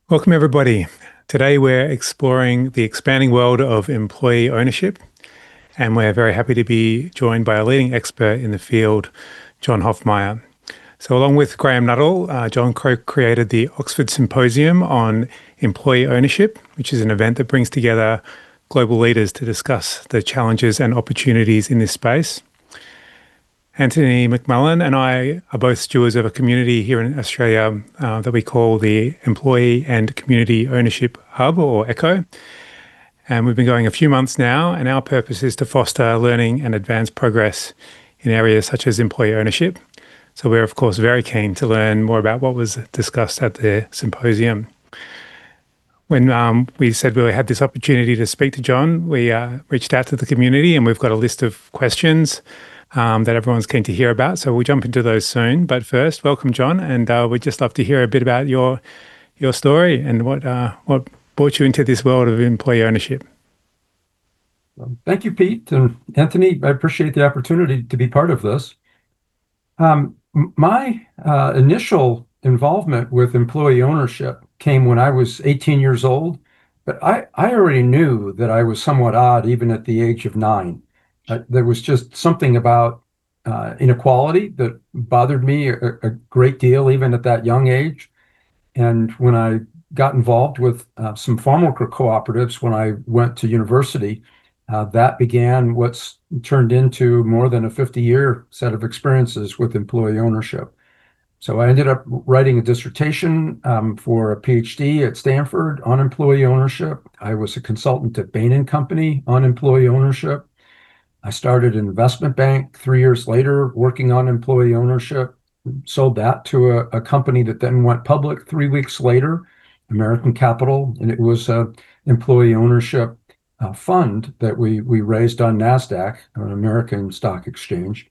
Welcome, everybody. Today, we're exploring the expanding world of employee ownership, and we're very happy to be joined by a leading expert in the field, John Hofmeyr. So, along with Graham Nuttall, John created the Oxford Symposium on Employee Ownership, which is an event that brings together global leaders to discuss the challenges and opportunities in this space. Anthony McMullen and I are both stewards of a community here in Australia that we call the Employee and Community Ownership Hub, or ECHO. And we've been going a few months now, and our purpose is to foster learning and advance progress in areas such as employee ownership. So we're, of course, very keen to learn more about what was discussed at the symposium. When we said we had this opportunity to speak to John, we reached out to the community, and we've got a list of questions that everyone's keen to hear about. So we'll jump into those soon. But first, welcome, John. And we'd just love to hear a bit about your story and what brought you into this world of employee ownership. Thank you, Pete. And Anthony, I appreciate the opportunity to be part of this. My initial involvement with employee ownership came when I was 18 years old, but I already knew that I was somewhat odd even at the age of 9. There was just something about inequality that bothered me a great deal, even at that young age. And when I got involved with some farm worker cooperatives when I went to university, that began what's turned into more than a 50-year set of experiences with employee ownership. So I ended up writing a dissertation for a PhD at Stanford on employee ownership. I was a consultant at Bain & Company on employee ownership. I started an investment bank 3 years later working on employee ownership, sold that to a company that then went public 3 weeks later, American Capital, and it was an employee ownership fund that we raised on NASDAQ, an American stock exchange.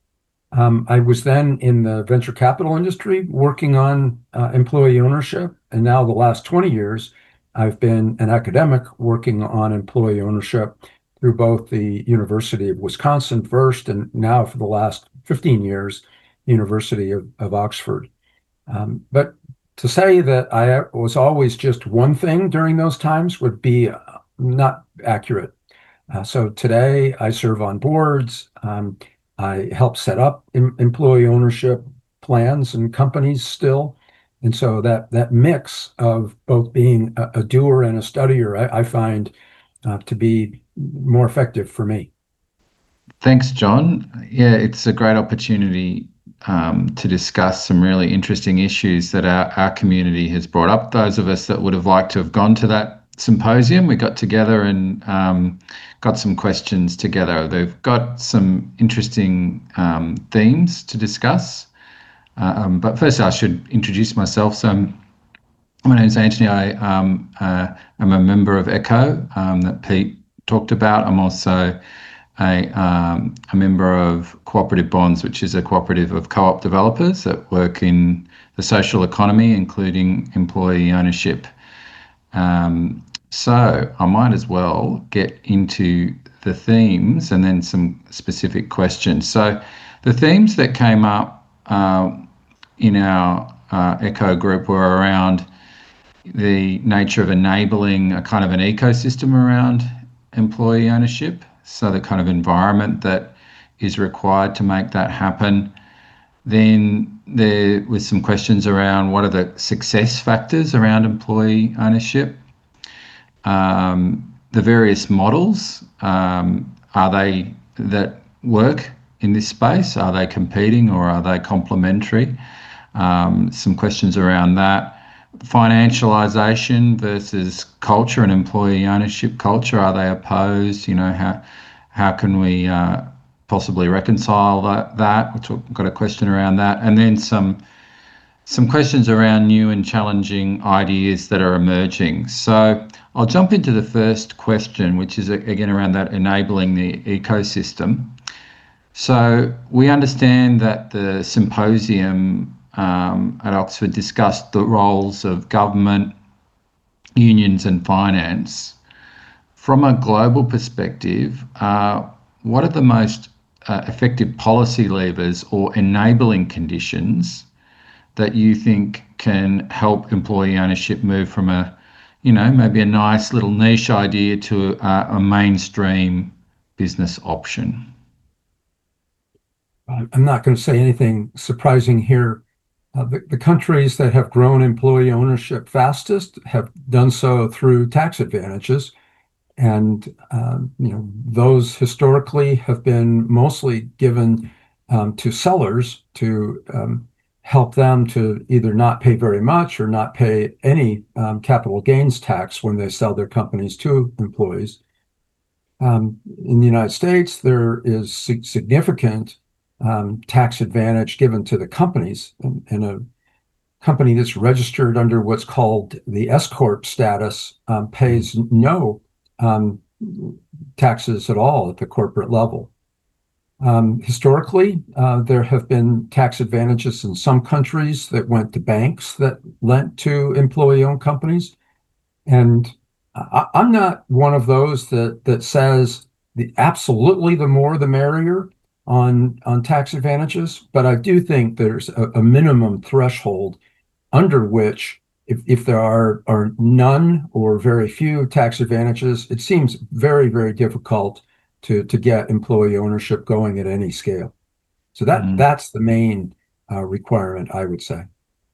I was then in the venture capital industry working on employee ownership, and now the last 20 years, I've been an academic working on employee ownership through both the University of Wisconsin first, and now for the last 15 years, University of Oxford. But to say that I was always just one thing during those times would be not accurate. So today I serve on boards. I help set up employee ownership plans and companies still. And so that mix of both being a doer and a studier, I find to be more effective for me. Thanks, John. Yeah, it's a great opportunity to discuss some really interesting issues that our community has brought up. Those of us that would have liked to have gone to that symposium, we got together and got some questions together. They've got some interesting themes to discuss. But first, I should introduce myself. So my name is Anthony. I am a member of ECHO that Pete talked about. I'm also a member of Cooperative Bonds, which is a cooperative of co-op developers that work in the social economy, including employee ownership. So I might as well get into the themes and then some specific questions. So the themes that came up in our ECHO group were around the nature of enabling a kind of an ecosystem around employee ownership, so the kind of environment that is required to make that happen. Then there was some questions around what are the success factors around employee ownership, the various models, are they that work in this space? Are they competing or are they complementary? Some questions around that. Financialization versus culture and employee ownership culture, are they opposed? How can we possibly reconcile that? We've got a question around that. And then some questions around new and challenging ideas that are emerging. So I'll jump into the first question, which is again around that enabling the ecosystem. So we understand that the symposium at Oxford discussed the roles of government, unions and finance. From a global perspective, what are the most effective policy levers or enabling conditions that you think can help employee ownership move from maybe a nice little niche idea to a mainstream business option? I'm not going to say anything surprising here. The countries that have grown employee ownership fastest have done so through tax advantages. And those historically have been mostly given to sellers to help them to either not pay very much or not pay any capital gains tax when they sell their companies to employees. In the United States, there is significant tax advantage given to the companies, and a company that's registered under what's called the S Corp status pays no taxes at all at the corporate level. Historically, there have been tax advantages in some countries that went to banks that lent to employee-owned companies. And I'm not one of those that says absolutely the more the merrier on tax advantages, but I do think there's a minimum threshold under which if there are none or very few tax advantages, it seems very, very difficult to get employee ownership going at any scale. So that's the main requirement, I would say.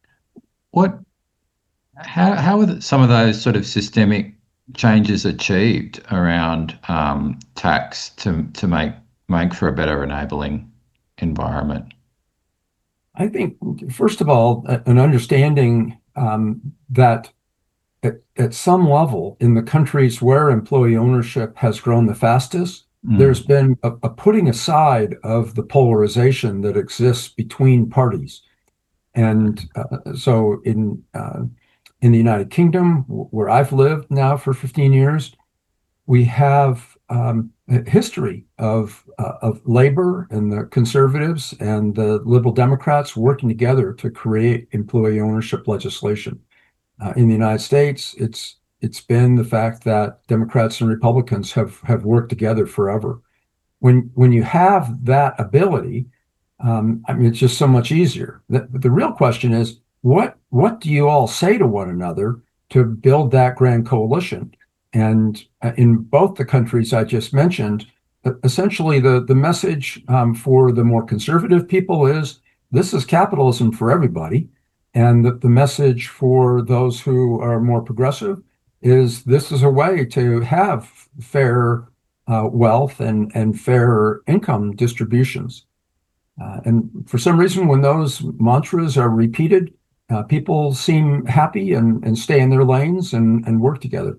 How are some of those sort of systemic changes achieved around tax to make for a better enabling environment? I think, first of all, an understanding that at some level in the countries where employee ownership has grown the fastest, there's been a putting aside of the polarization that exists between parties. And so in the United Kingdom, where I've lived now for 15 years, we have a history of labor and the conservatives and the liberal Democrats working together to create employee ownership legislation. In the United States, it's been the fact that Democrats and Republicans have worked together forever. When you have that ability, it's just so much easier. The real question is, what do you all say to one another to build that grand coalition? And in both the countries I just mentioned, essentially the message for the more conservative people is this is capitalism for everybody. And the message for those who are more progressive is this is a way to have fair wealth and fair income distributions. And for some reason, when those mantras are repeated, people seem happy and stay in their lanes and work together.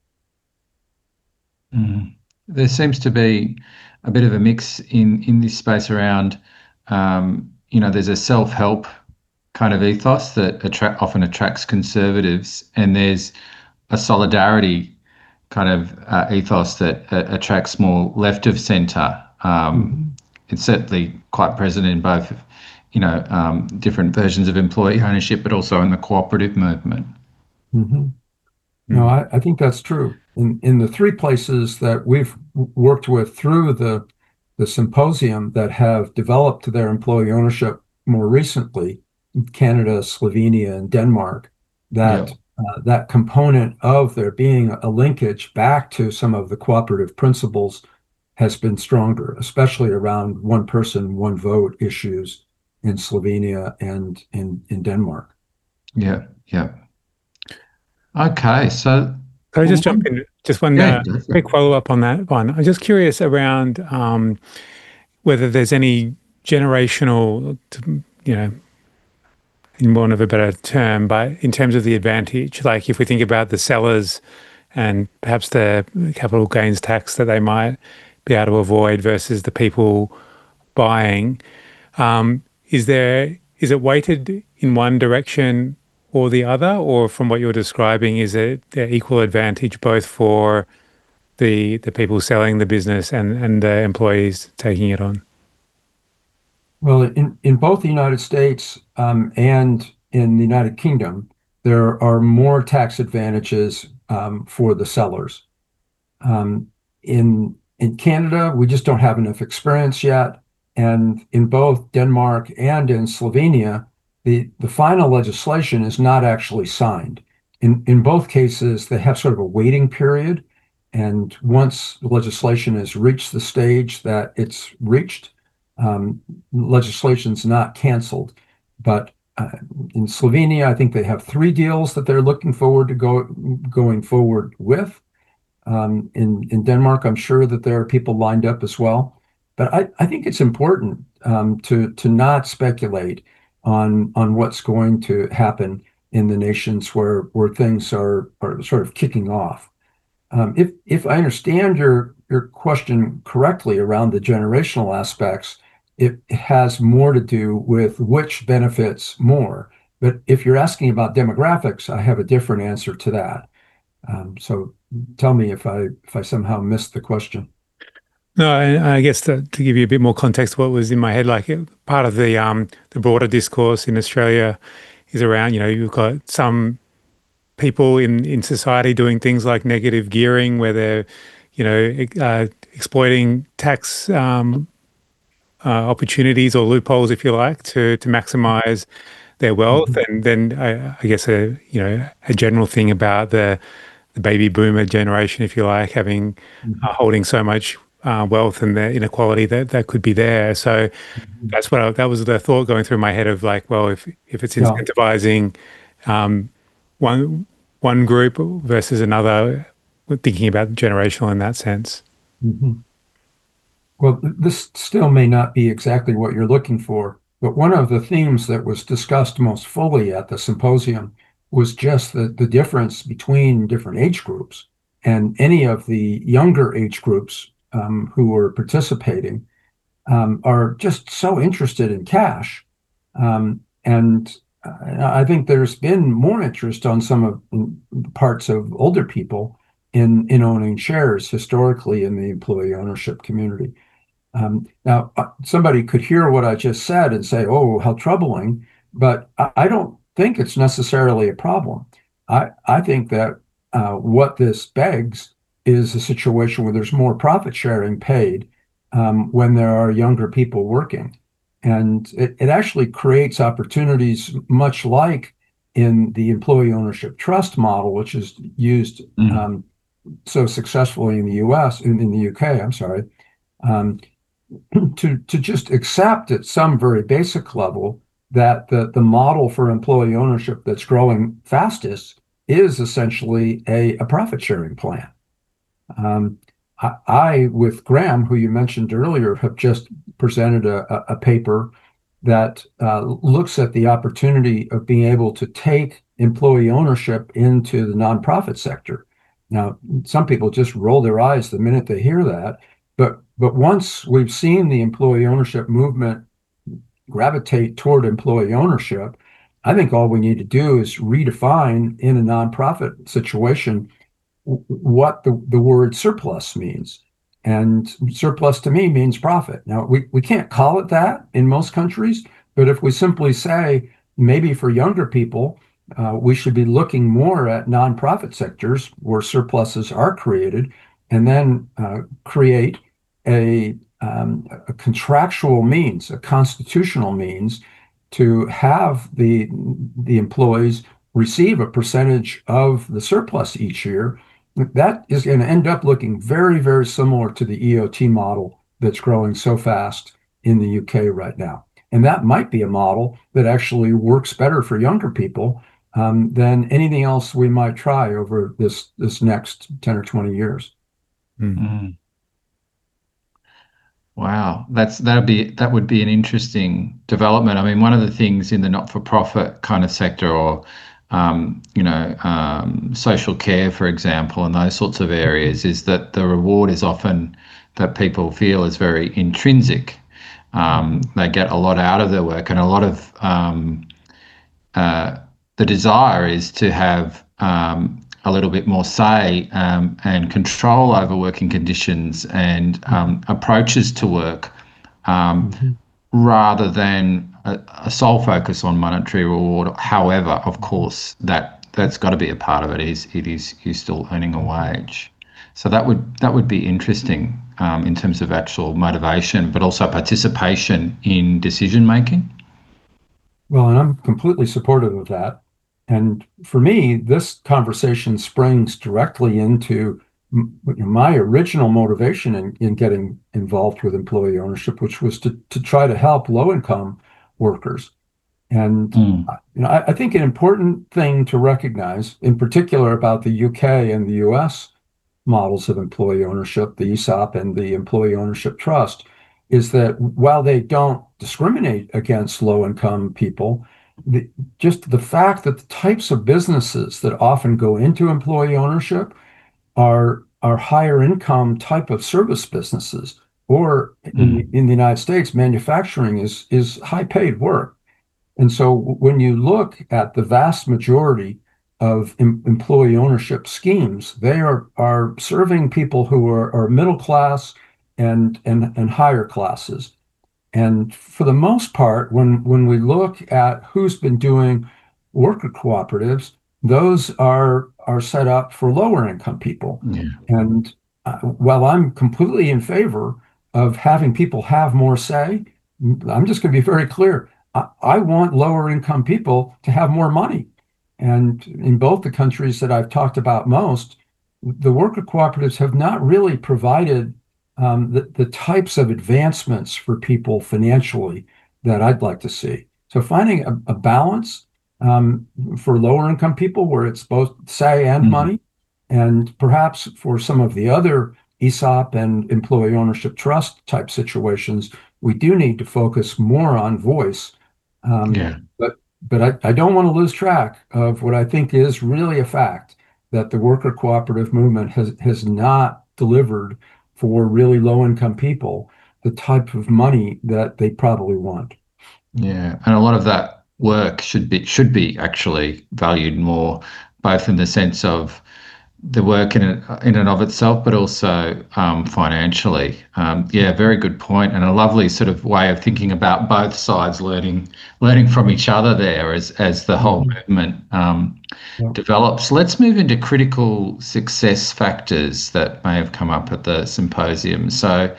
There seems to be a bit of a mix in this space around, there's a self-help kind of ethos that often attracts conservatives, and there's a solidarity kind of ethos that attracts more left of centre. It's certainly quite present in both, different versions of employee ownership, but also in the cooperative movement. No, I think that's true. In the three places that we've worked with through the symposium that have developed their employee ownership more recently, Canada, Slovenia, and Denmark, that component of there being a linkage back to some of the cooperative principles has been stronger, especially around one person, one vote issues in Slovenia and in Denmark. Yeah. Okay, so can I just jump in? Just one quick follow-up on that one. I'm just curious around whether there's any generational, in want of a better term, but in terms of the advantage, like if we think about the sellers and perhaps the capital gains tax that they might be able to avoid versus the people buying, is it weighted in one direction or the other, or from what you're describing, is it the equal advantage both for the people selling the business and the employees taking it on? Well, in both the United States and in the United Kingdom, there are more tax advantages for the sellers. In Canada, we just don't have enough experience yet. And in both Denmark and in Slovenia, the final legislation is not actually signed. In both cases, they have sort of a waiting period. And once the legislation has reached the stage that it's reached, legislation's not canceled. But in Slovenia, I think they have 3 deals that they're looking forward to going forward with. In Denmark, I'm sure that there are people lined up as well. But I think it's important to not speculate on what's going to happen in the nations where things are sort of kicking off. If I understand your question correctly around the generational aspects, it has more to do with which benefits more. But if you're asking about demographics, I have a different answer to that. So tell me if I somehow missed the question. No, I guess to give you a bit more context, what was in my head, like part of the broader discourse in Australia is around, you've got some people in society doing things like negative gearing, where they're, exploiting tax opportunities or loopholes, if you like, to maximize their wealth. And then I guess a general thing about the baby boomer generation, if you like, having holding so much wealth and the inequality that could be there. So that was the thought going through my head of like, well, if it's incentivizing one group versus another, thinking about generational in that sense. Well, this still may not be exactly what you're looking for, but one of the themes that was discussed most fully at the symposium was just the difference between different age groups. And any of the younger age groups who were participating are just so interested in cash. And I think there's been more interest on some of the parts of older people in owning shares historically in the employee ownership community. Now, somebody could hear what I just said and say, oh, how troubling, but I don't think it's necessarily a problem. I think that what this begs is a situation where there's more profit sharing paid when there are younger people working. And it actually creates opportunities much like in the employee ownership trust model, which is used so successfully in the US, in the UK, I'm sorry, to just accept at some very basic level that the model for employee ownership that's growing fastest is essentially a profit sharing plan. I, with Graham, who you mentioned earlier, have just presented a paper that looks at the opportunity of being able to take employee ownership into the nonprofit sector. Now, some people just roll their eyes the minute they hear that, but once we've seen the employee ownership movement gravitate toward employee ownership, I think all we need to do is redefine in a nonprofit situation what the word surplus means. And surplus to me means profit. Now, we can't call it that in most countries, but if we simply say, maybe for younger people, we should be looking more at nonprofit sectors where surpluses are created, and then create a contractual means, a constitutional means to have the employees receive a percentage of the surplus each year. That is going to end up looking very, very similar to the EOT model that's growing so fast in the UK right now. And that might be a model that actually works better for younger people than anything else we might try over this next 10 or 20 years. Wow, that would be an interesting development. I mean, one of the things in the not-for-profit kind of sector, or social care, for example, and those sorts of areas, is that the reward is often that people feel is very intrinsic. They get a lot out of their work, and a lot of the desire is to have a little bit more say and control over working conditions and approaches to work, rather than a sole focus on monetary reward. However, of course, that's got to be a part of it. You're still earning a wage, so that would be interesting in terms of actual motivation, but also participation in decision making. Well, and I'm completely supportive of that. And for me, this conversation springs directly into my original motivation in getting involved with employee ownership, which was to try to help low-income workers. And Mm. I think an important thing to recognize, in particular about the UK and the US models of employee ownership, the ESOP and the Employee Ownership Trust, is that while they don't discriminate against low-income people, the, just the fact that the types of businesses that often go into employee ownership are higher income type of service businesses, or Mm. in the United States, manufacturing is high paid work. And so when you look at the vast majority of employee ownership schemes, they are serving people who are middle class and higher classes. And for the most part, when we look at who's been doing worker cooperatives, those are set up for lower income people. Yeah. And while I'm completely in favor of having people have more say, I'm just going to be very clear. I want lower income people to have more money. And in both the countries that I've talked about most, the worker cooperatives have not really provided the types of advancements for people financially that I'd like to see. So finding a balance for lower income people where it's both say and Mm. money, and perhaps for some of the other ESOP and employee ownership trust type situations, we do need to focus more on voice. Um, Yeah. but I don't want to lose track of what I think is really a fact that the worker cooperative movement has not delivered for really low income people the type of money that they probably want. Yeah, and a lot of that work should be actually valued more, both in the sense of the work in and of itself, but also financially. Yeah, very good point, and a lovely sort of way of thinking about both sides learning from each other there as the whole Mhm. movement Yeah. develops. Let's move into critical success factors that may have come up at the symposium. So,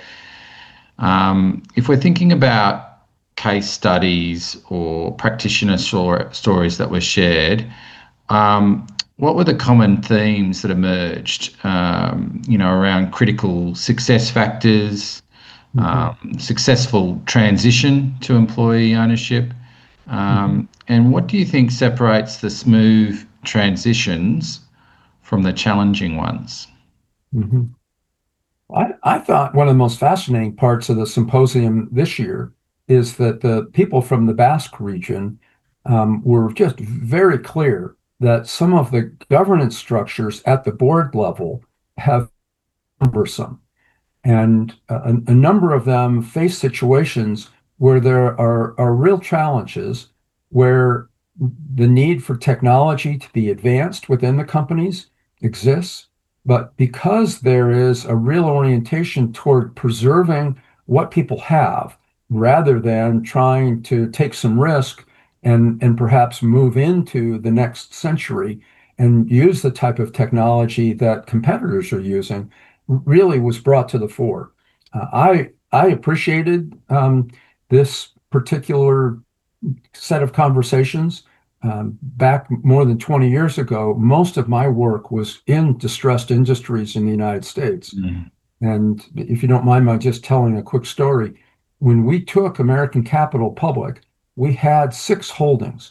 if we're thinking about case studies or practitioner stories that were shared, um, what were the common themes that emerged, around critical success factors, Mhm. successful transition to employee ownership, Mhm. and what do you think separates the smooth transitions from the challenging ones? Mhm. I thought one of the most fascinating parts of the symposium this year is that the people from the Basque region were just very clear that some of the governance structures at the board level have cumbersome. And a number of them face situations where there are real challenges, where the need for technology to be advanced within the companies exists. But because there is a real orientation toward preserving what people have rather than trying to take some risk and perhaps move into the next century and use the type of technology that competitors are using, really was brought to the fore. I appreciated this particular set of conversations. Back more than 20 years ago, most of my work was in distressed industries in the United States. Mm. And if you don't mind my just telling a quick story, when we took American Capital public, we had six holdings.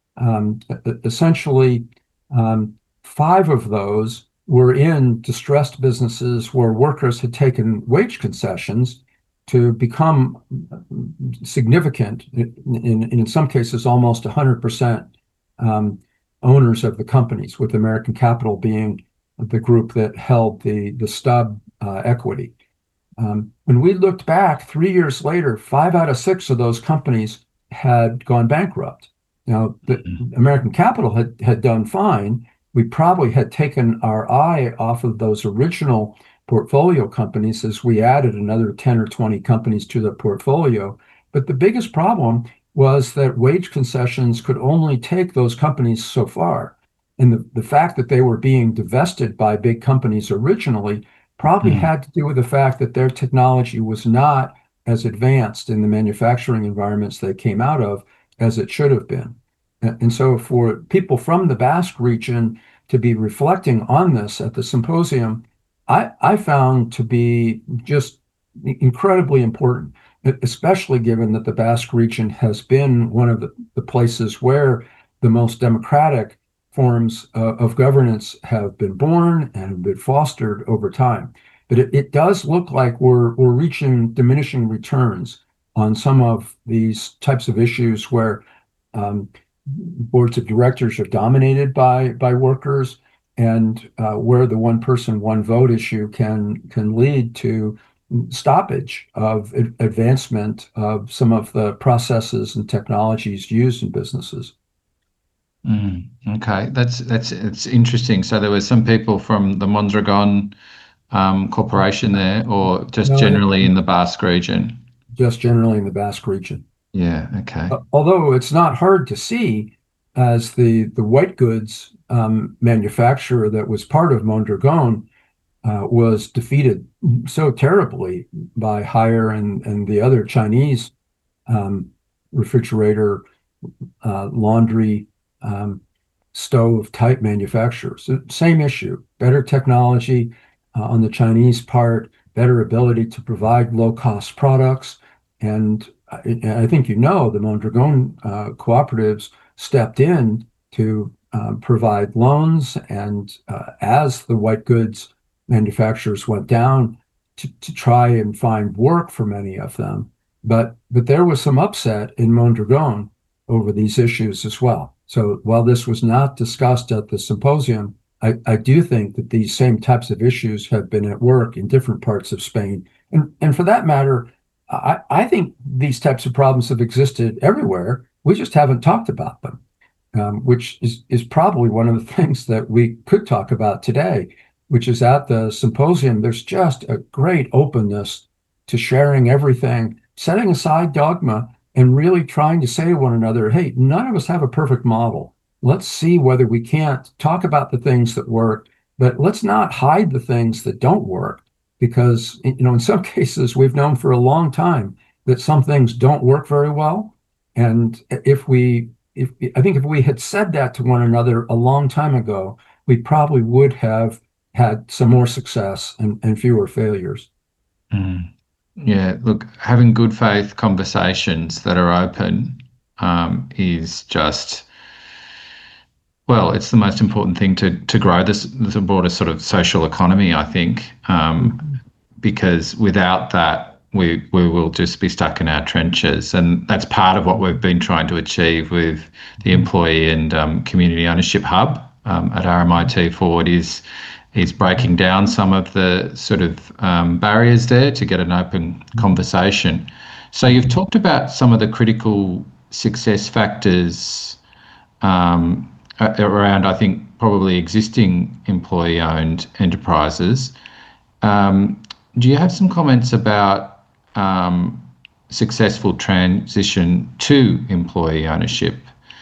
Essentially, um, five of those were in distressed businesses where workers had taken wage concessions to become significant, in some cases, almost 100% um, owners of the companies, with American Capital being the group that held the stub equity. When we looked back 3 years later, five out of six of those companies had gone bankrupt. Now, the American Capital had done fine. We probably had taken our eye off of those original portfolio companies as we added another 10 or 20 companies to the portfolio. But the biggest problem was that wage concessions could only take those companies so far. And the fact that they were being divested by big companies originally probably Mm. had to do with the fact that their technology was not as advanced in the manufacturing environments they came out of as it should have been. And so for people from the Basque region to be reflecting on this at the symposium, I found to be just incredibly important, especially given that the Basque region has been one of the places where the most democratic forms of governance have been born and have been fostered over time. But it does look like we're reaching diminishing returns on some of these types of issues where boards of directors are dominated by workers, and where the one person, one vote issue can lead to stoppage of advancement of some of the processes and technologies used in businesses. Okay, it's interesting. So there were some people from the Mondragon Corporation there, or just generally in the Basque region? Just generally in the Basque region. Yeah, okay. Although it's not hard to see, as the white goods manufacturer that was part of Mondragon was defeated so terribly by Haier and the other Chinese refrigerator, laundry, stove type manufacturers. So same issue, better technology on the Chinese part, better ability to provide low cost products. And I think the Mondragon cooperatives stepped in to provide loans, and as the white goods manufacturers went down, to try and find work for many of them. But there was some upset in Mondragon over these issues as well. So while this was not discussed at the symposium, I do think that these same types of issues have been at work in different parts of Spain. And for that matter, I think these types of problems have existed everywhere. We just haven't talked about them, which is probably one of the things that we could talk about today, which is at the symposium, there's just a great openness to sharing everything, setting aside dogma, and really trying to say to one another, hey, none of us have a perfect model. Let's see whether we can't talk about the things that work, but let's not hide the things that don't work. Because, in some cases, we've known for a long time that some things don't work very well. And I think if we had said that to one another a long time ago, we probably would have had some more success and fewer failures. Yeah, look, having good faith conversations that are open is just, well, it's the most important thing to grow this broader sort of social economy, I think, because without that, we will just be stuck in our trenches. And that's part of what we've been trying to achieve with the Employee and Community Ownership Hub at RMIT Forward is breaking down some of the sort of barriers there to get an open conversation. So you've talked about some of the critical success factors around, I think, probably existing employee-owned enterprises. Do you have some comments about successful transition to employee ownership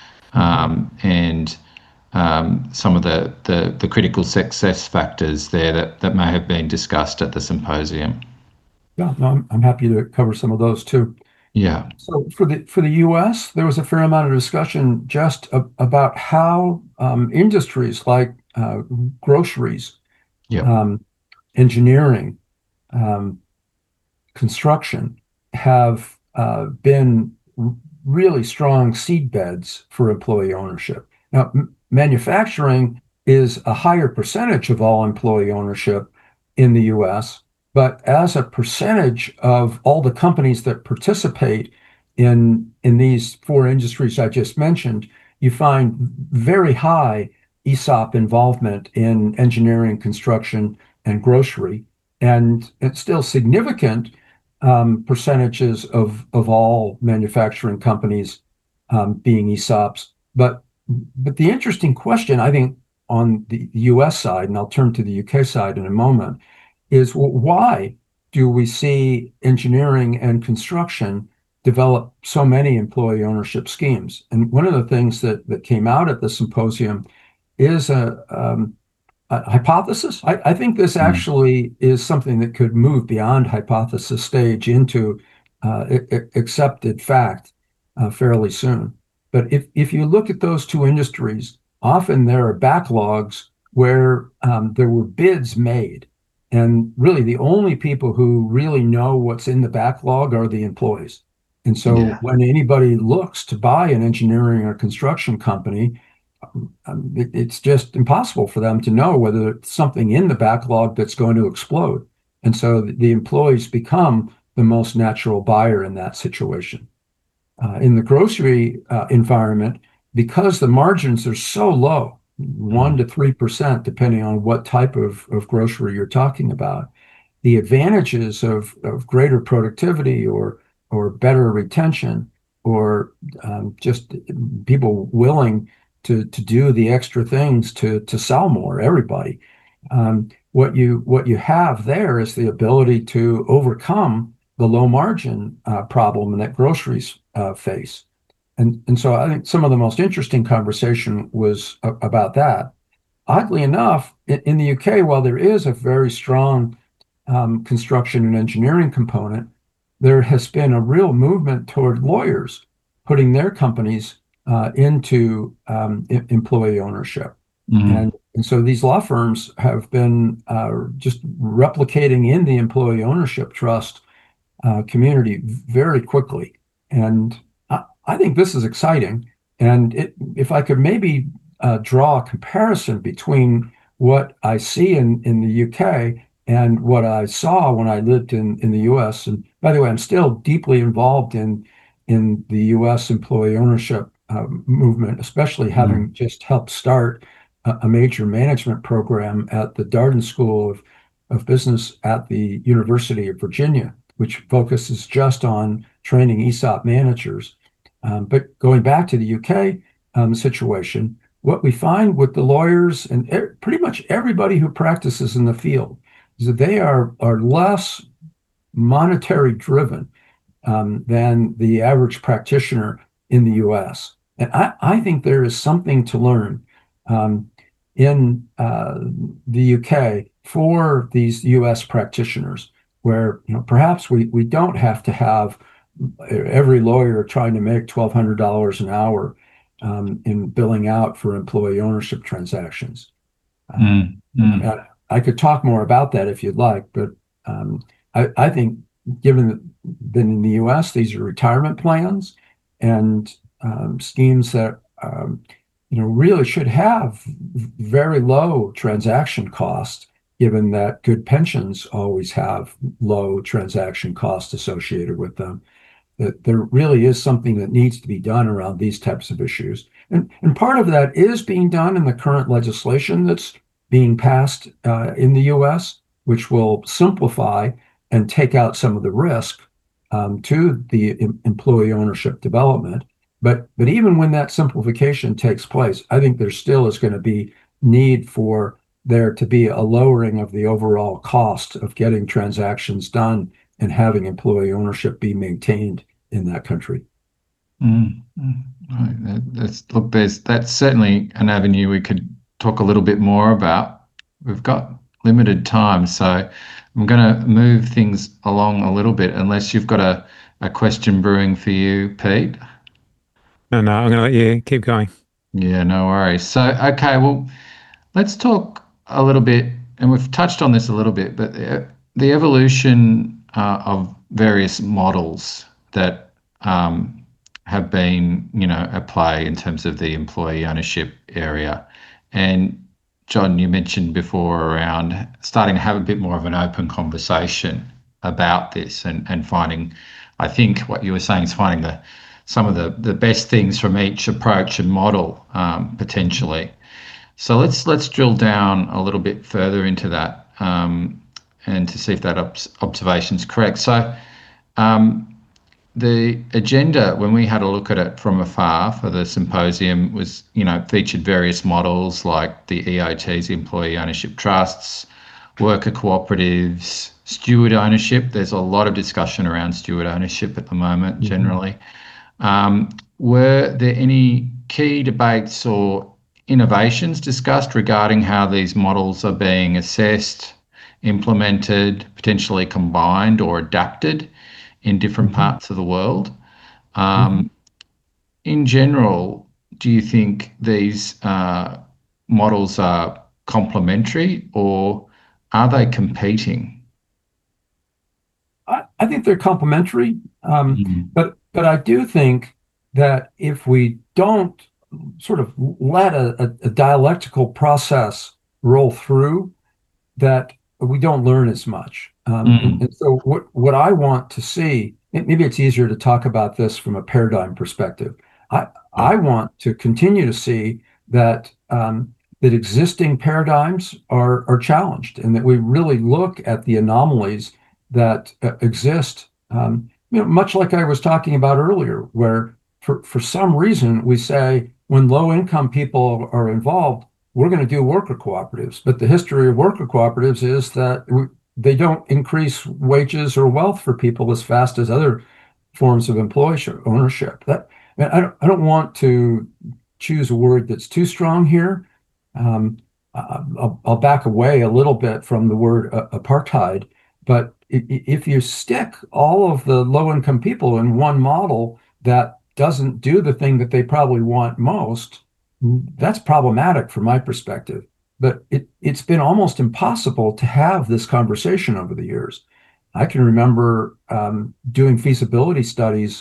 and some of the critical success factors there that may have been discussed at the symposium? Yeah, no, I'm happy to cover some of those too. Yeah. So for the U.S., there was a fair amount of discussion just about how industries like groceries, engineering, construction have been really strong seed beds for employee ownership. Now, manufacturing is a higher percentage of all employee ownership in the U.S., but as a percentage of all the companies that participate in these four industries I just mentioned, you find very high ESOP involvement in engineering, construction, and grocery, and it's still significant percentages of all manufacturing companies being ESOPs. But the interesting question, I think, on the US side, and I'll turn to the UK side in a moment, is why do we see engineering and construction develop so many employee ownership schemes? And one of the things that came out at the symposium is a hypothesis. I think this actually is something that could move beyond hypothesis stage into accepted fact fairly soon. But if you look at those two industries, often there are backlogs where there were bids made. And really, the only people who really know what's in the backlog are the employees. And so when anybody looks to buy an engineering or construction company, it's just impossible for them to know whether it's something in the backlog that's going to explode. And so the employees become the most natural buyer in that situation. In the grocery environment, because the margins are so low, 1 to 3%, depending on what type of grocery you're talking about, the advantages of greater productivity or better retention or just people willing to do the extra things to sell more, everybody. What you have there is the ability to overcome the low margin problem that groceries face. And so I think some of the most interesting conversation was about that. Oddly enough, in the UK, while there is a very strong construction and engineering component, there has been a real movement toward lawyers putting their companies into employee ownership. And so these law firms have been just replicating in the employee ownership trust community very quickly. And I think this is exciting. And if I could maybe draw a comparison between what I see in the UK and what I saw when I lived in the US. And by the way, I'm still deeply involved in the US employee ownership movement, especially having just helped start a major management program at the Darden School of Business at the University of Virginia, which focuses just on training ESOP managers. But going back to the UK situation, what we find with the lawyers and pretty much everybody who practices in the field is that they are less monetary driven than the average practitioner in the US. And I think there is something to learn in the UK for these US practitioners, where perhaps we don't have to have every lawyer trying to make $1,200 an hour in billing out for employee ownership transactions. I could talk more about that if you'd like, but I think given that in the US, these are retirement plans and schemes that really should have very low transaction costs, given that good pensions always have low transaction costs associated with them. That there really is something that needs to be done around these types of issues. And part of that is being done in the current legislation that's being passed in the US, which will simplify and take out some of the risk to the employee ownership development. But even when that simplification takes place, I think there still is going to be need for there to be a lowering of the overall cost of getting transactions done and having employee ownership be maintained in that country. That's certainly an avenue we could talk a little bit more about. We've got limited time, so I'm going to move things along a little bit, unless you've got a question brewing for you, Pete. No, I'm going to let you keep going. Yeah, no worries. So, okay, well, let's talk a little bit, and we've touched on this a little bit, but the evolution of various models that have been, at play in terms of the employee ownership area. And John, you mentioned before around starting to have a bit more of an open conversation about this and finding, I think what you were saying is finding some of the best things from each approach and model potentially. So let's drill down a little bit further into that and to see if that observation is correct. So the agenda, when we had a look at it from afar for the symposium, was, featured various models like the EOTs, employee ownership trusts, worker cooperatives, steward ownership. There's a lot of discussion around steward ownership at the moment, generally. Were there any key debates or innovations discussed regarding how these models are being assessed, implemented, potentially combined or adapted in different parts of the world? in general, do you think these models are complementary or are they competing? I think they're complementary, Mm. but I do think that if we don't sort of let a dialectical process roll through, that we don't learn as much. And Mm. so what I want to see, maybe it's easier to talk about this from a paradigm perspective. I want to continue to see that that existing paradigms are challenged, and that we really look at the anomalies that exist. Much like I was talking about earlier, where for some reason we say when low income people are involved, we're going to do worker cooperatives. But the history of worker cooperatives is that they don't increase wages or wealth for people as fast as other forms of employee ownership. I don't want to choose a word that's too strong here. I'll back away a little bit from the word apartheid. But if you stick all of the low-income people in one model that doesn't do the thing that they probably want most, that's problematic from my perspective. But it's been almost impossible to have this conversation over the years. I can remember doing feasibility studies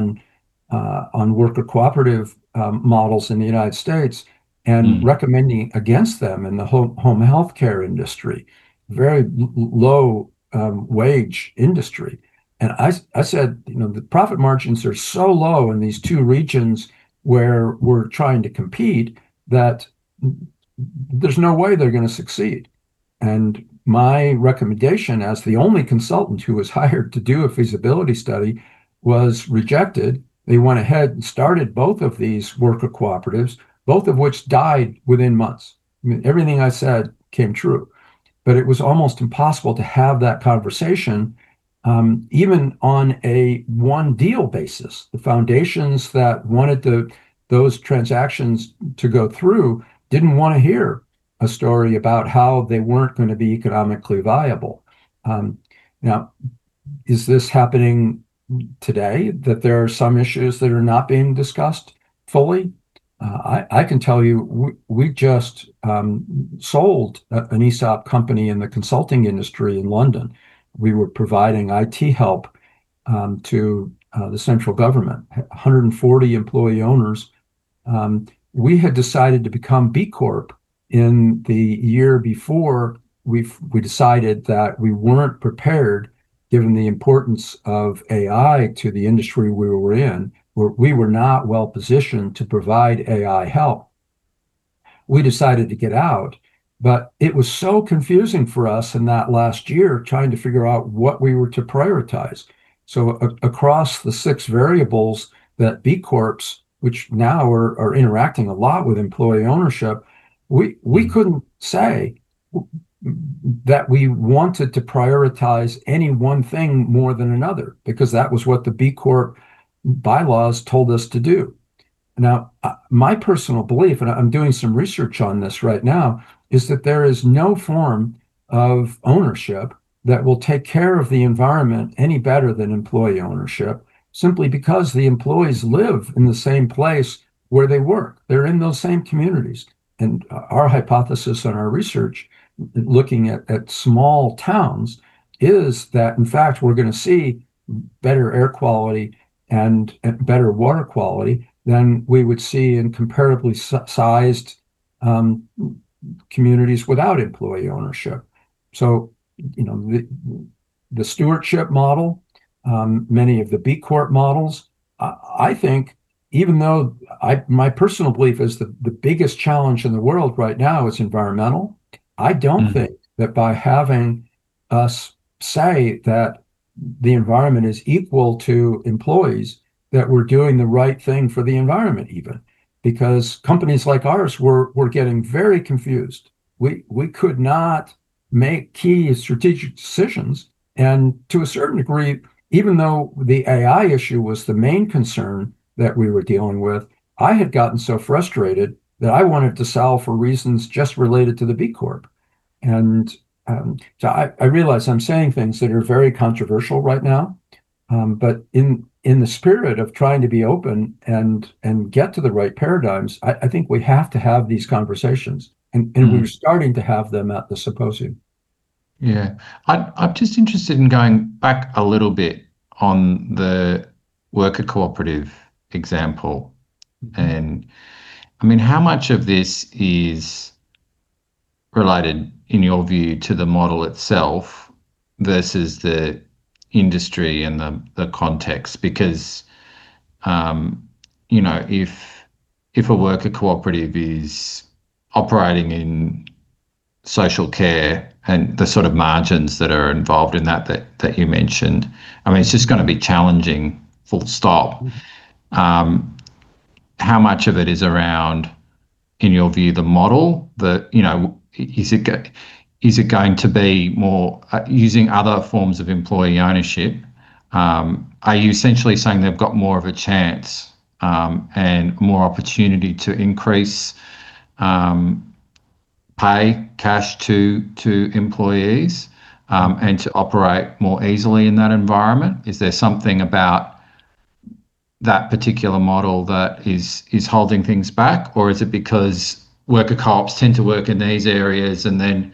on worker cooperative models in the United States and Mm. recommending against them in the home health care industry, very low wage industry. And I said, the profit margins are so low in these two regions where we're trying to compete that there's no way they're going to succeed. And my recommendation, as the only consultant who was hired to do a feasibility study, was rejected. They went ahead and started both of these worker cooperatives, both of which died within months. I mean, everything I said came true, but it was almost impossible to have that conversation, even on a one deal basis. The foundations that wanted those transactions to go through didn't want to hear a story about how they weren't going to be economically viable. Now, is this happening today, that there are some issues that are not being discussed fully? I can tell you, we just sold an ESOP company in the consulting industry in London. We were providing IT help to the central government, 140 employee owners. We had decided to become B Corp in the year before we decided that we weren't prepared, given the importance of AI to the industry we were in, where we were not well positioned to provide AI help. We decided to get out, but it was so confusing for us in that last year trying to figure out what we were to prioritize. So across the 6 variables that B Corps, which now are interacting a lot with employee ownership, we couldn't say that we wanted to prioritize any one thing more than another, because that was what the B Corp bylaws told us to do. Now, my personal belief, and I'm doing some research on this right now, is that there is no form of ownership that will take care of the environment any better than employee ownership, simply because the employees live in the same place where they work. They're in those same communities. And our hypothesis on our research, looking at small towns, is that, in fact, we're going to see better air quality and better water quality than we would see in comparably sized communities without employee ownership. So, the stewardship model, many of the B Corp models, I think, even though my personal belief is the biggest challenge in the world right now is environmental, I don't think that by having us say that the environment is equal to employees, that we're doing the right thing for the environment, even, because companies like ours were getting very confused. We could not make key strategic decisions. And to a certain degree, even though the AI issue was the main concern that we were dealing with, I had gotten so frustrated that I wanted to sell for reasons just related to the B Corp. And so I realize I'm saying things that are very controversial right now, But in the spirit of trying to be open and get to the right paradigms, I think we have to have these conversations, and we're starting to have them at the symposium. Yeah. I'm just interested in going back a little bit on the worker cooperative example. And I mean, how much of this is related, in your view, to the model itself versus the industry and the context? Because, if a worker cooperative is operating in social care and the sort of margins that are involved in that you mentioned, I mean, it's just going to be challenging, full stop. How much of it is around, in your view, the model? Is it going to be more using other forms of employee ownership? Are you essentially saying they've got more of a chance and more opportunity to increase pay cash to employees and to operate more easily in that environment? Is there something about that particular model that is holding things back, or is it because worker co-ops tend to work in these areas and then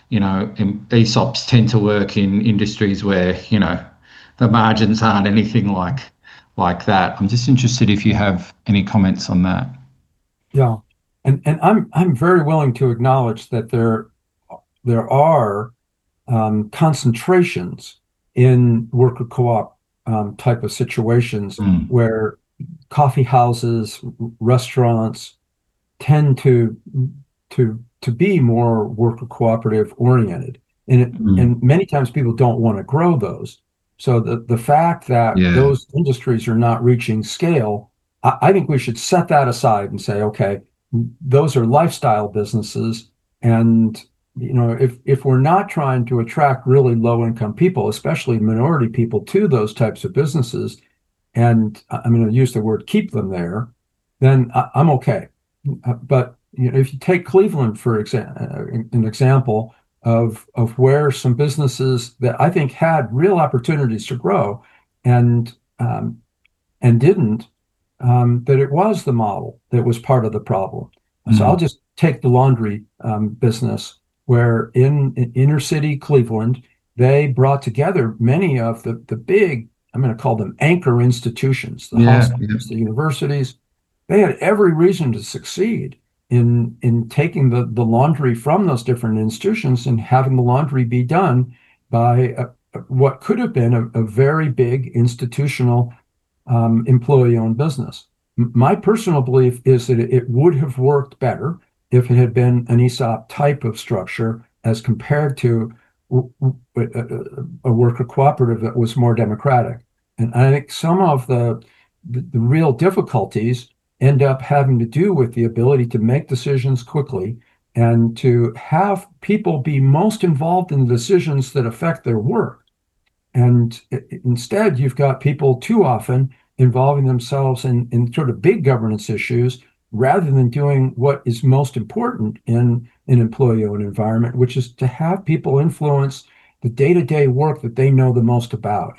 ESOPs tend to work in industries where the margins aren't anything like that? I'm just interested if you have any comments on that. Yeah. And I'm very willing to acknowledge that there are concentrations in worker co-op type of situations where coffee houses, restaurants tend to be more worker cooperative oriented, and many times people don't want to grow those. So the fact that those industries are not reaching scale, I think we should set that aside and say, okay, those are lifestyle businesses, and if we're not trying to attract really low income people, especially minority people, to those types of businesses, and I'm going to use the word keep them there, then I'm okay. But if you take Cleveland for an example of where some businesses that I think had real opportunities to grow and didn't, that it was the model that was part of the problem. So I'll just take the laundry business, where in inner city Cleveland, they brought together many of the big, I'm going to call them anchor institutions, the hospitals, the universities. They had every reason to succeed in taking the laundry from those different institutions and having the laundry be done by what could have been a very big institutional employee-owned business. My personal belief is that it would have worked better if it had been an ESOP type of structure as compared to a worker cooperative that was more democratic. And I think some of the real difficulties end up having to do with the ability to make decisions quickly and to have people be most involved in the decisions that affect their work. And instead, you've got people too often involving themselves in sort of big governance issues rather than doing what is most important in an employee-owned environment, which is to have people influence the day-to-day work that they know the most about.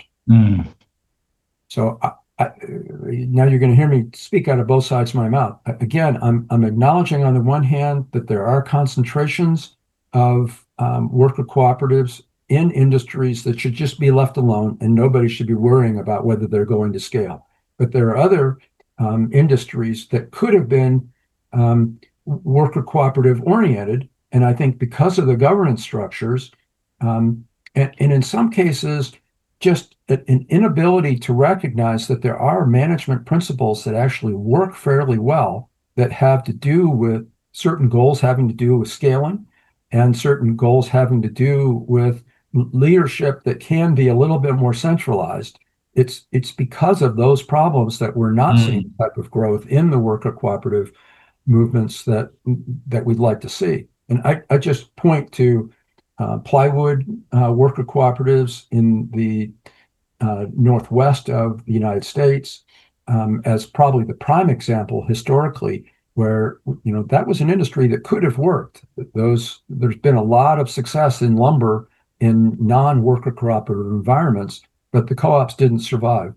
So now you're going to hear me speak out of both sides of my mouth. Again, I'm acknowledging on the one hand that there are concentrations of worker cooperatives in industries that should just be left alone, and nobody should be worrying about whether they're going to scale. But there are other industries that could have been worker cooperative oriented, and I think because of the governance structures, and in some cases, just an inability to recognize that there are management principles that actually work fairly well that have to do with certain goals having to do with scaling and certain goals having to do with leadership that can be a little bit more centralized. It's because of those problems that we're not seeing the type of growth in the worker cooperative movements that we'd like to see. And I just point to plywood worker cooperatives in the northwest of the United States as probably the prime example historically, where that was an industry that could have worked. There's been a lot of success in lumber in non-worker cooperative environments, but the co-ops didn't survive.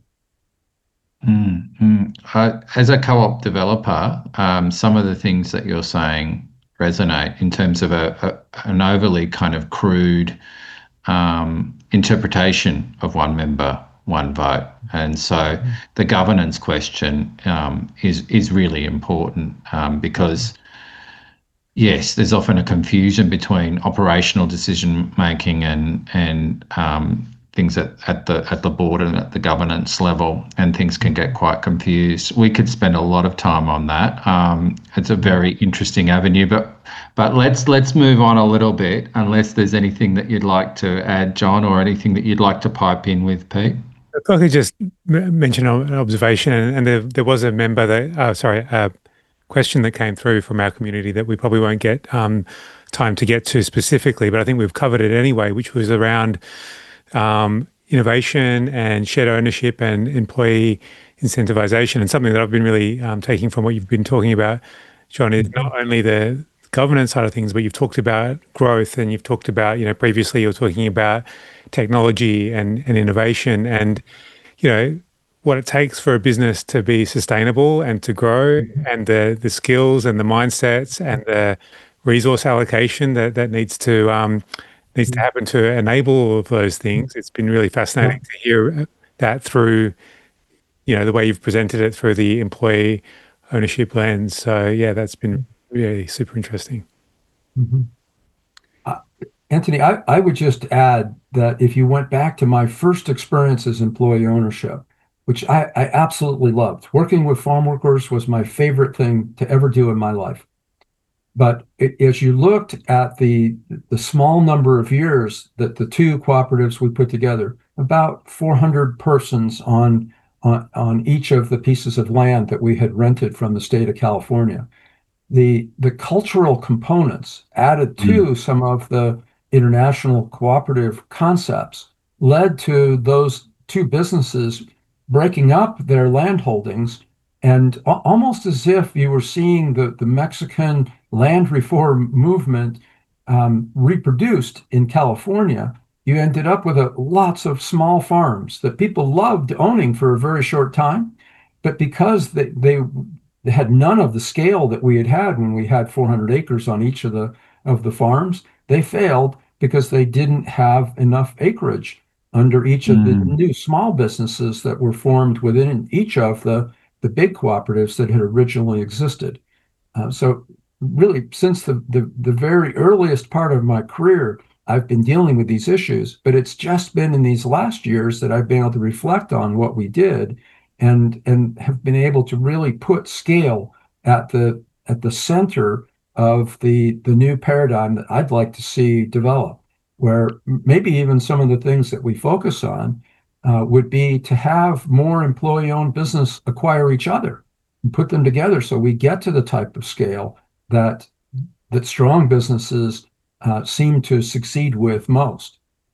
As a co-op developer, some of the things that you're saying resonate in terms of an overly kind of crude interpretation of one member, one vote. And so the governance question is really important because, yes, there's often a confusion between operational decision making and things at the board and at the governance level, and things can get quite confused. We could spend a lot of time on that. It's a very interesting avenue, but let's move on a little bit, unless there's anything that you'd like to add, John, or anything that you'd like to pipe in with, Pete. If I could just mention an observation, and there was a member a question that came through from our community that we probably won't get time to get to specifically, but I think we've covered it anyway, which was around innovation and shared ownership and employee incentivization. And something that I've been really taking from what you've been talking about, John, is not only the governance side of things, but you've talked about growth, and you've talked about, previously you were talking about technology and innovation, and, what it takes for a business to be sustainable and to grow, and the skills and the mindsets and the resource allocation that needs to happen to enable all of those things. It's been really fascinating to hear that through, the way you've presented it through the employee ownership lens. So yeah, that's been really super interesting. Mm-hmm. Anthony, I would just add that if you went back to my first experience as employee ownership, which I absolutely loved, working with farm workers was my favorite thing to ever do in my life. But as you looked at the small number of years that the two cooperatives we put together, about 400 persons on each of the pieces of land that we had rented from the state of California, the cultural components added to some of the international cooperative concepts led to those two businesses breaking up their land holdings, and almost as if you were seeing the Mexican land reform movement reproduced in California. You ended up with lots of small farms that people loved owning for a very short time, but because they had none of the scale that we had when we had 400 acres on each of the farms, they failed because they didn't have enough acreage under each of the new small businesses that were formed within each of the big cooperatives that had originally existed. So really, since the very earliest part of my career, I've been dealing with these issues, but it's just been in these last years that I've been able to reflect on what we did and have been able to really put scale at the center of the new paradigm that I'd like to see develop, where maybe even some of the things that we focus on would be to have more employee-owned business acquire each other and put them together so we get to the type of scale that strong businesses seem to succeed with most.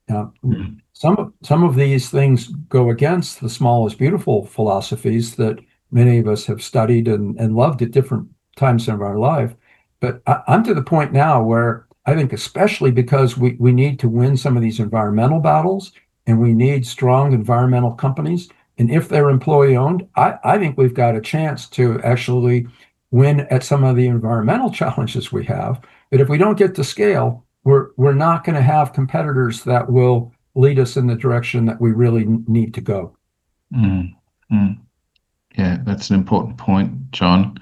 Some of these things go against the small is beautiful philosophies that many of us have studied and loved at different times in our life. But I'm to the point now where I think, especially because we need to win some of these environmental battles, and we need strong environmental companies. And if they're employee owned, I think we've got a chance to actually win at some of the environmental challenges we have. But if we don't get to scale, we're not going to have competitors that will lead us in the direction that we really need to go. Yeah, that's an important point, John.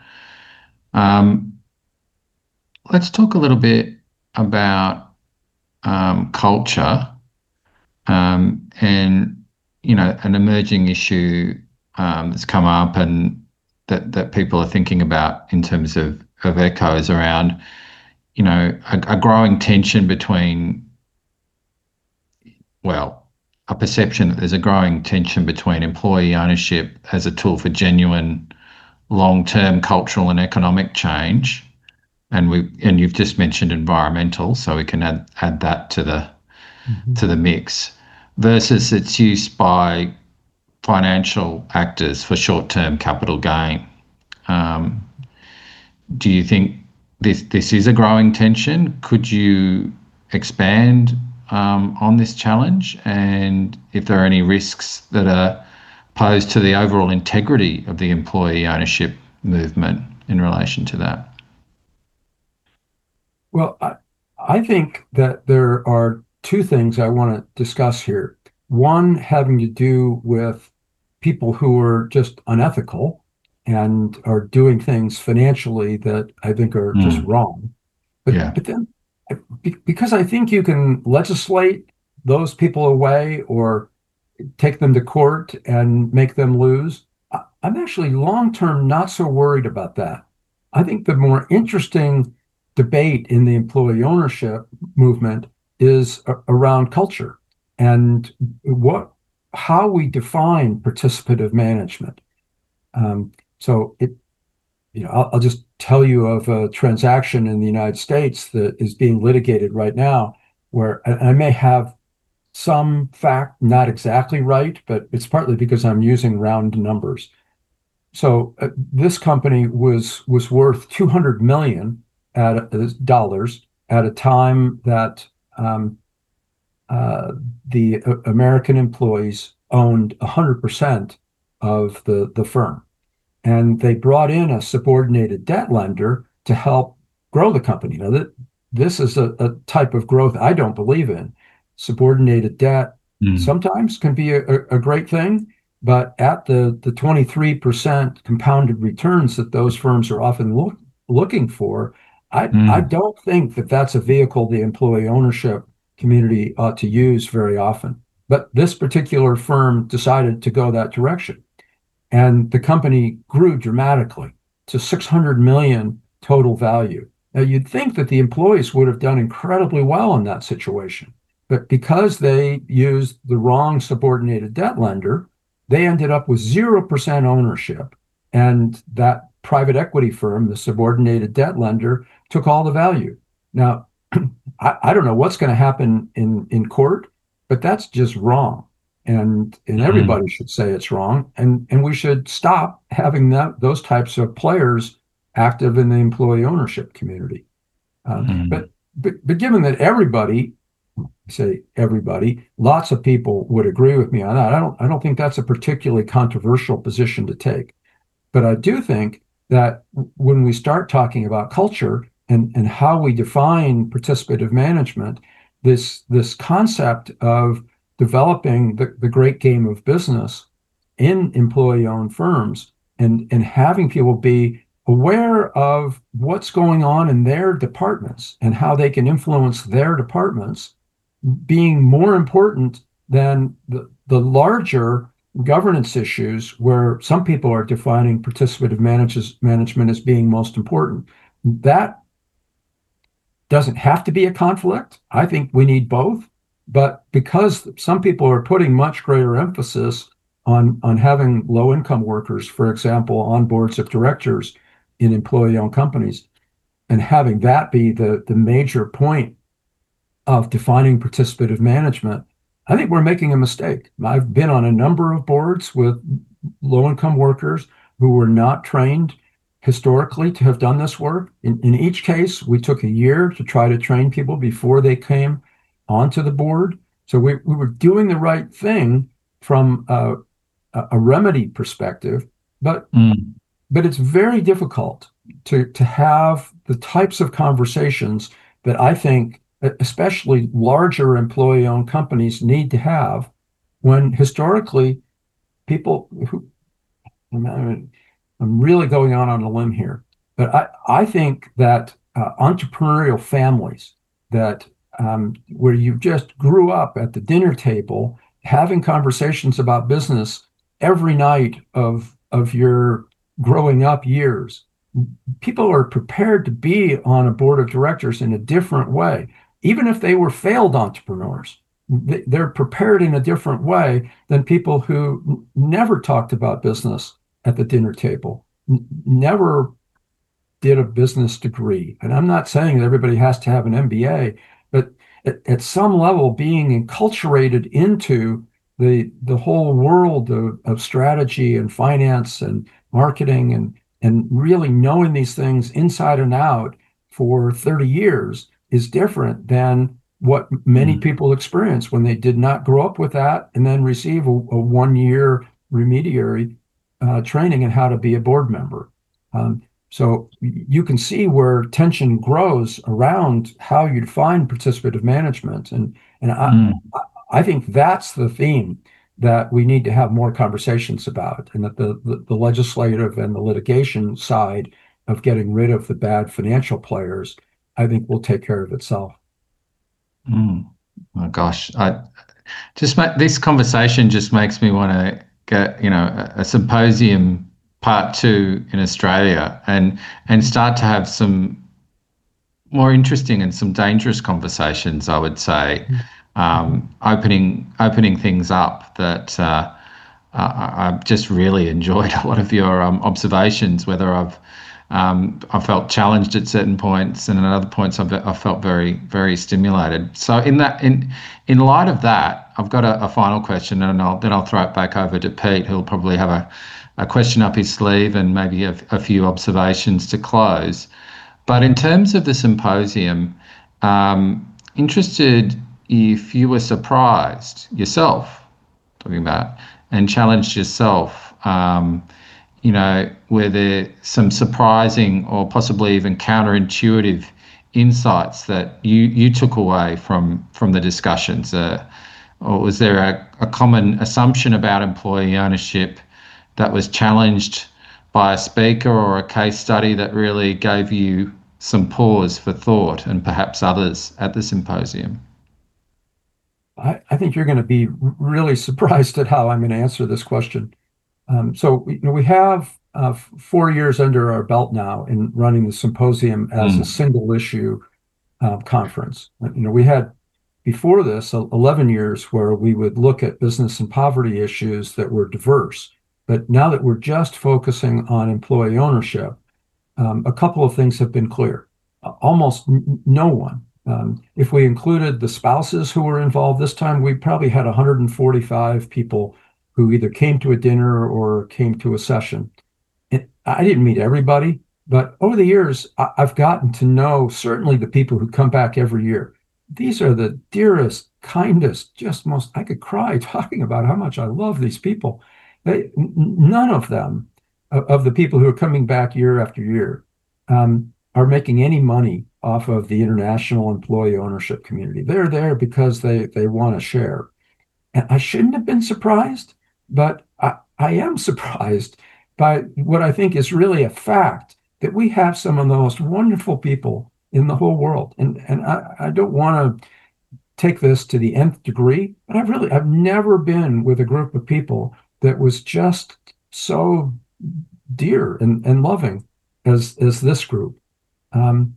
Let's talk a little bit about culture. And an emerging issue that's come up and that people are thinking about in terms of ECHO around, a growing tension between, a perception that there's a growing tension between employee ownership as a tool for genuine long-term cultural and economic change, and you've just mentioned environmental, so we can add that to the mix, versus its use by financial actors for short-term capital gain. Do you think this is a growing tension? Could you expand on this challenge, and if there are any risks that are posed to the overall integrity of the employee ownership movement in relation to that? Well, I think that there are two things I want to discuss here. One having to do with people who are just unethical and are doing things financially that I think are just wrong. But then, because I think you can legislate those people away or take them to court and make them lose, I'm actually long-term not so worried about that. I think the more interesting debate in the employee ownership movement is around culture and how we define participative management. I'll just tell you of a transaction in the United States that is being litigated right now, where I may have some fact not exactly right, but it's partly because I'm using round numbers. So this company was worth $200 million dollars at a time that the American employees owned 100% of the firm. And they brought in a subordinated debt lender to help grow the company. Now, this is a type of growth I don't believe in. Subordinated debt sometimes can be a great thing, but at the 23% compounded returns that those firms are often looking for, I don't think that that's a vehicle the employee ownership community ought to use very often. But this particular firm decided to go that direction. And the company grew dramatically to 600 million total value. Now, you'd think that the employees would have done incredibly well in that situation. But because they used the wrong subordinated debt lender, they ended up with 0% ownership. And that private equity firm, the subordinated debt lender, took all the value. Now, I don't know what's going to happen in court, but that's just wrong. And everybody should say it's wrong. And we should stop having those types of players active in the employee ownership community. But given that everybody, lots of people would agree with me on that. I don't think that's a particularly controversial position to take. But I do think that when we start talking about culture and how we define participative management, this concept of developing the great game of business in employee-owned firms and having people be aware of what's going on in their departments and how they can influence their departments being more important than the larger governance issues where some people are defining participative management as being most important. That doesn't have to be a conflict. I think we need both. But because some people are putting much greater emphasis on having low-income workers, for example, on boards of directors in employee-owned companies, and having that be the major point of defining participative management, I think we're making a mistake. I've been on a number of boards with low-income workers who were not trained historically to have done this work. In each case, we took a year to try to train people before they came onto the board. So we were doing the right thing from a remedy perspective, but it's very difficult to have the types of conversations that I think especially larger employee-owned companies need to have when historically people who, I'm really going on a limb here, but I think that entrepreneurial families that where you just grew up at the dinner table having conversations about business every night of your growing up years, people are prepared to be on a board of directors in a different way. Even if they were failed entrepreneurs, they're prepared in a different way than people who never talked about business at the dinner table, never did a business degree. And I'm not saying that everybody has to have an MBA, but at some level, being enculturated into the whole world of strategy and finance and marketing and really knowing these things inside and out for 30 years is different than what many people experience when they did not grow up with that and then receive a 1-year remediary training in how to be a board member. So you can see where tension grows around how you define participative management. And I think that's the theme that we need to have more conversations about, and that the legislative and the litigation side of getting rid of the bad financial players, I think, will take care of itself. Oh gosh, this conversation just makes me want to get, a symposium part 2 in Australia and start to have some more interesting and some dangerous conversations, I would say, opening things up. That I've just really enjoyed a lot of your observations, whether I felt challenged at certain points, and at other points I felt very, very stimulated. So in light of that, I've got a final question, and then I'll throw it back over to Pete, who'll probably have a question up his sleeve and maybe a few observations to close. But in terms of the symposium, interested if you were surprised yourself, talking about, and challenged yourself. Were there some surprising or possibly even counterintuitive insights that you took away from the discussions? Or was there a common assumption about employee ownership that was challenged by a speaker, or a case study that really gave you some pause for thought, and perhaps others at the symposium? I think you're going to be really surprised at how I'm going to answer this question. So we have 4 years under our belt now in running the symposium as a single issue conference. We had before this 11 years where we would look at business and poverty issues that were diverse. But now that we're just focusing on employee ownership, a couple of things have been clear. Almost no one. If we included the spouses who were involved this time, we probably had 145 people who either came to a dinner or came to a session. And I didn't meet everybody, but over the years, I've gotten to know certainly the people who come back every year. These are the dearest, kindest, just most, I could cry talking about how much I love these people. None of them, of the people who are coming back year after year, are making any money off of the international employee ownership community. They're there because they want to share. And I shouldn't have been surprised, but I am surprised by what I think is really a fact, that we have some of the most wonderful people in the whole world. And I don't want to take this to the nth degree, but I've never been with a group of people that was just so dear and loving as this group. And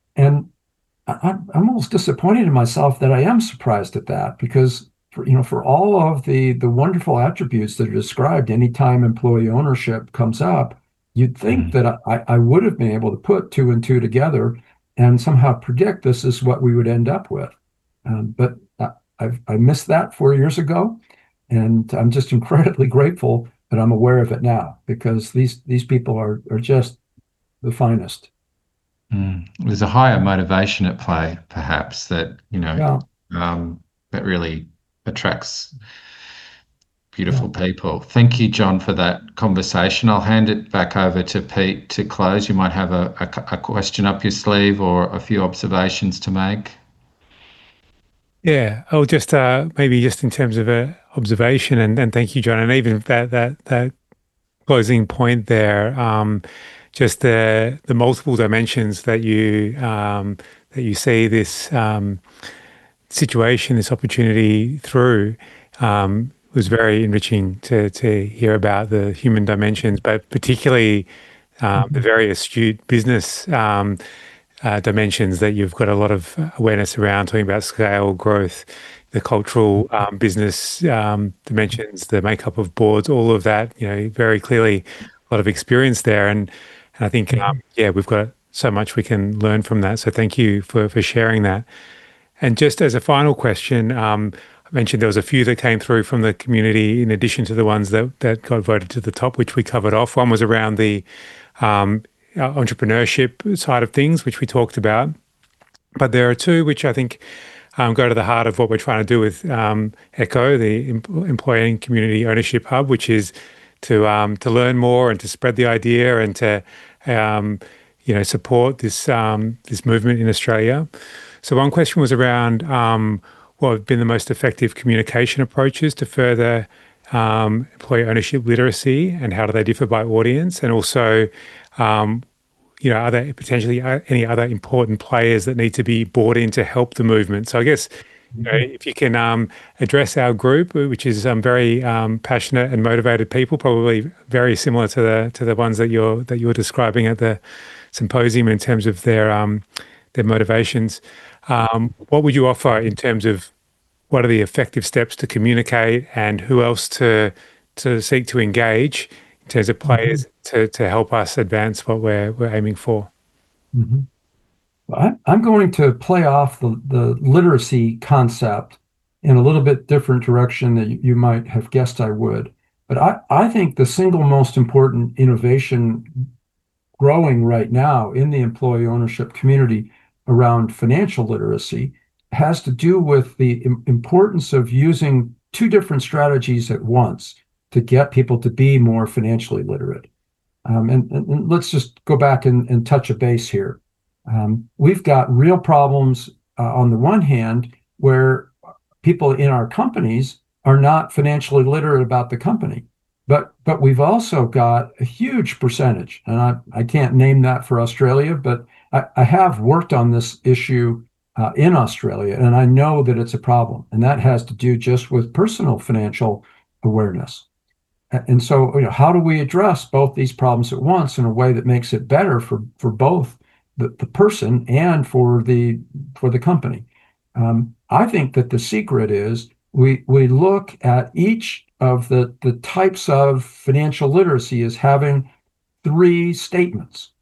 I'm almost disappointed in myself that I am surprised at that, because for all of the wonderful attributes that are described anytime employee ownership comes up, you'd think that I would have been able to put 2 and 2 together and somehow predict this is what we would end up with. But I missed that 4 years ago, and I'm just incredibly grateful that I'm aware of it now, because these people are just the finest. There's a higher motivation at play, perhaps, that that really attracts beautiful people. Thank you, John, for that conversation. I'll hand it back over to Pete to close. You might have a question up your sleeve or a few observations to make. Yeah, I'll just maybe just in terms of a observation, and thank you, John, and even that closing point there. Just the multiple dimensions that you see this situation, this opportunity through, was very enriching to hear about the human dimensions, but particularly the very astute business dimensions that you've got a lot of awareness around, talking about scale, growth, the cultural business dimensions, the makeup of boards, all of that, very clearly a lot of experience there. And I think, we've got so much we can learn from that. So thank you for sharing that. And just as a final question, I mentioned there was a few that came through from the community in addition to the ones that got voted to the top, which we covered off. One was around the entrepreneurship side of things, which we talked about. But there are two which I think go to the heart of what we're trying to do with ECHO, the Employee and Community Ownership Hub, which is to learn more and to spread the idea and to support this movement in Australia. So one question was around what have been the most effective communication approaches to further employee ownership literacy, and how do they differ by audience, and also are there potentially any other important players that need to be brought in to help the movement? So I guess if you can address our group, which is very passionate and motivated people, probably very similar to the ones that you're describing at the symposium in terms of their motivations. What would you offer in terms of what are the effective steps to communicate, and who else to seek to engage in terms of players to help us advance what we're aiming for? Mm-hmm. Well, I'm going to play off the literacy concept in a little bit different direction than you might have guessed I would. But I think the single most important innovation growing right now in the employee ownership community around financial literacy has to do with the importance of using two different strategies at once to get people to be more financially literate. And let's just go back and touch a base here. We've got real problems on the one hand where people in our companies are not financially literate about the company. But we've also got a huge percentage, and I can't name that for Australia, but I have worked on this issue in Australia, and I know that it's a problem, and that has to do just with personal financial awareness. And so, how do we address both these problems at once in a way that makes it better for both the person and for the company? I think that the secret is we look at each of the types of financial literacy as having three statements.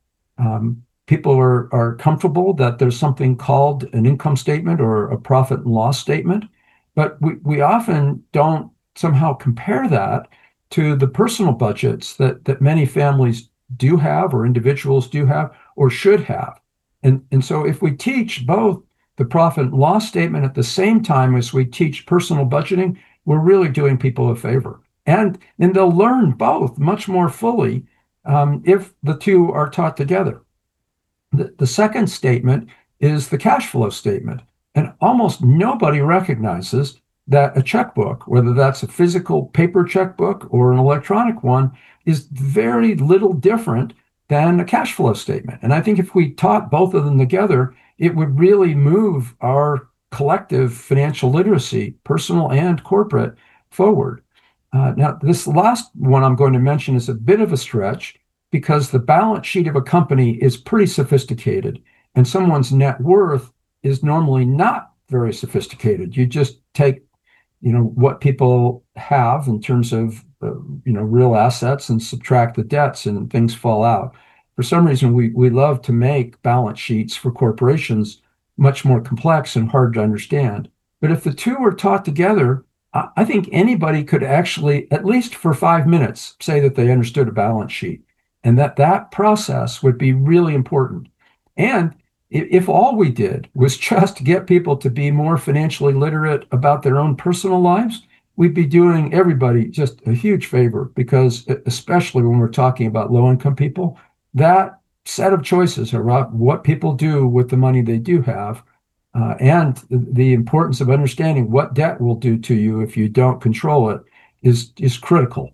People are comfortable that there's something called an income statement or a profit and loss statement, but we often don't somehow compare that to the personal budgets that many families do have, or individuals do have, or should have. And so if we teach both the profit and loss statement at the same time as we teach personal budgeting, we're really doing people a favor. And they'll learn both much more fully if the two are taught together. The second statement is the cash flow statement. And almost nobody recognizes that a checkbook, whether that's a physical paper checkbook or an electronic one, is very little different than a cash flow statement. And I think if we taught both of them together, it would really move our collective financial literacy, personal and corporate, forward. Now, this last one I'm going to mention is a bit of a stretch because the balance sheet of a company is pretty sophisticated, and someone's net worth is normally not very sophisticated. You just take, what people have in terms of, real assets and subtract the debts, and things fall out. For some reason, we love to make balance sheets for corporations much more complex and hard to understand. But if the two are taught together, I think anybody could actually, at least for 5 minutes, say that they understood a balance sheet, and that process would be really important. And if all we did was just get people to be more financially literate about their own personal lives, we'd be doing everybody just a huge favor, because especially when we're talking about low-income people, that set of choices about what people do with the money they do have, and the importance of understanding what debt will do to you if you don't control it is critical.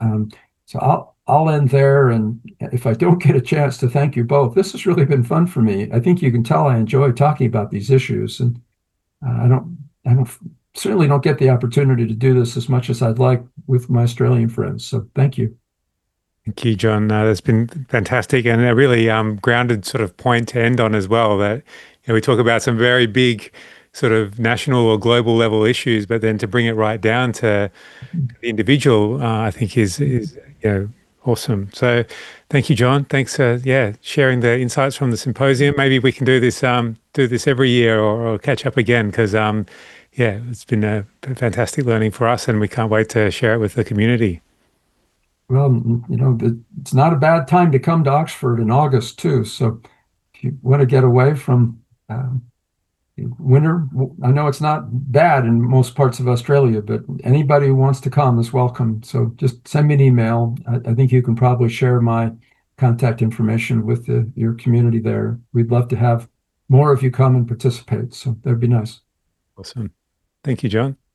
So I'll end there, and if I don't get a chance to thank you both, this has really been fun for me. I think you can tell I enjoy talking about these issues, and I certainly don't get the opportunity to do this as much as I'd like with my Australian friends. So thank you. Thank you, John. That's been fantastic, and a really grounded sort of point to end on as well. That we talk about some very big sort of national or global level issues, but then to bring it right down to the individual, I think is awesome. So, thank you, John. Thanks for sharing the insights from the symposium. Maybe we can do this every year or catch up again, because it's been a fantastic learning for us, and we can't wait to share it with the community. Well, it's not a bad time to come to Oxford in August too. So if you want to get away from winter, I know it's not bad in most parts of Australia, but anybody who wants to come is welcome. So just send me an email. I think you can probably share my contact information with your community there. We'd love to have more of you come and participate. So that'd be nice. Awesome. Thank you, John.